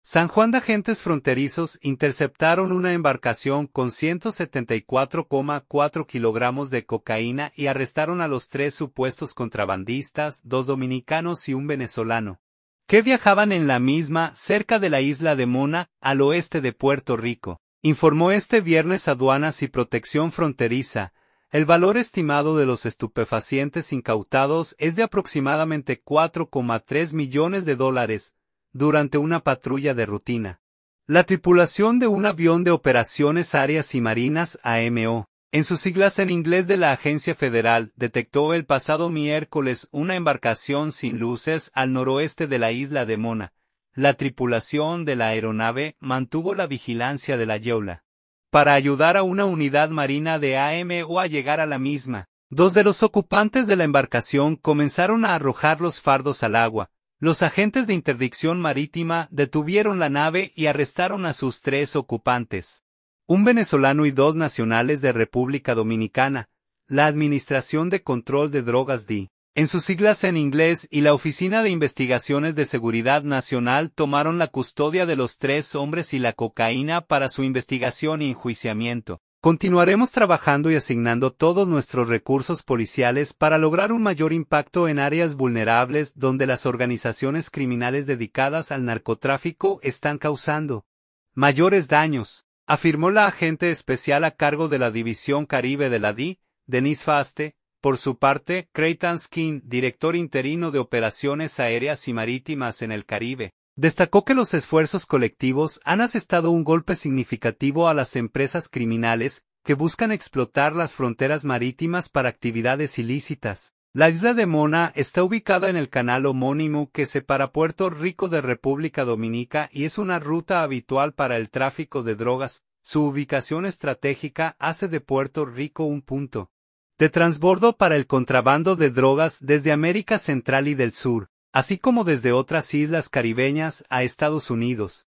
San Juan de agentes fronterizos interceptaron una embarcación con 174,4 kilogramos de cocaína y arrestaron a los 3 supuestos contrabandistas, 2 dominicanos y un venezolano, que viajaban en la misma cerca de la isla de Mona, al oeste de Puerto Rico. Informó este viernes Aduanas y Protección Fronteriza. El valor estimado de los estupefacientes incautados es de aproximadamente 4,3 millones de dólares, durante una patrulla de rutina. La tripulación de un avión de operaciones aéreas y marinas AMO, en sus siglas en inglés de la agencia federal, detectó el pasado miércoles una embarcación sin luces al noroeste de la isla de Mona. La tripulación de la aeronave mantuvo la vigilancia de la Yola para ayudar a una unidad marina de AMO a llegar a la misma. 2 de los ocupantes de la embarcación comenzaron a arrojar los fardos al agua. Los agentes de interdicción marítima detuvieron la nave y arrestaron a sus 3 ocupantes, un venezolano y 2 nacionales de República Dominicana. La Administración de Control de Drogas D, en sus siglas en inglés, y la Oficina de Investigaciones de Seguridad Nacional tomaron la custodia de los 3 hombres y la cocaína para su investigación y enjuiciamiento. Continuaremos trabajando y asignando todos nuestros recursos policiales para lograr un mayor impacto en áreas vulnerables donde las organizaciones criminales dedicadas al narcotráfico están causando mayores daños, afirmó la agente especial a cargo de la División Caribe de la DI, Denise Faste. Por su parte, Creighton Skin, director interino de Operaciones Aéreas y Marítimas en el Caribe, destacó que los esfuerzos colectivos han asestado un golpe significativo a las empresas criminales que buscan explotar las fronteras marítimas para actividades ilícitas. La isla de Mona está ubicada en el canal homónimo que separa Puerto Rico de República Dominicana y es una ruta habitual para el tráfico de drogas. Su ubicación estratégica hace de Puerto Rico un punto de transbordo para el contrabando de drogas desde América Central y del Sur, así como desde otras islas caribeñas a Estados Unidos.